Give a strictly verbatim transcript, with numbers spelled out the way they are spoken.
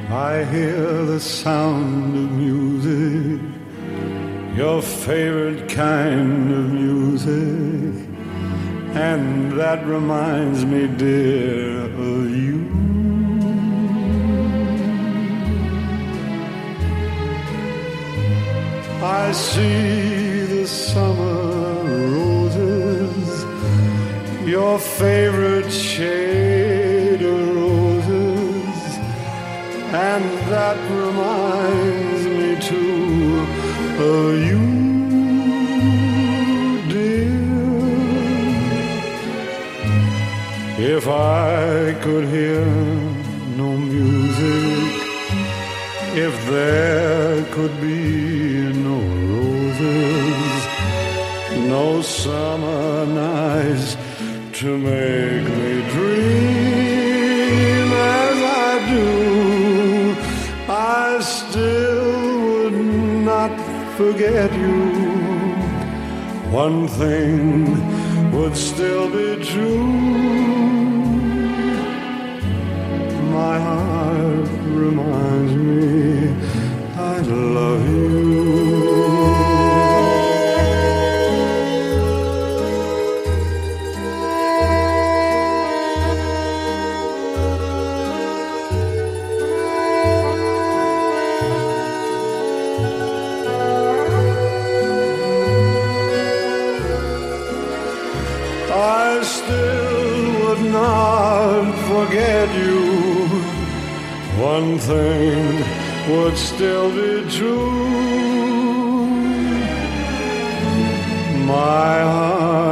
I hear the sound of music, your favorite kind of music, and that reminds me, dear, of you. I see the summer roses, your favorite shade of roses, and that reminds me too of you, dear. If I could hear no music, if there could be no roses, no summer nights to make me dream as I do, I still would not forget you. One thing would still be true. My heart reminds me I love you. I still would not forget you. One thing would still be true. My heart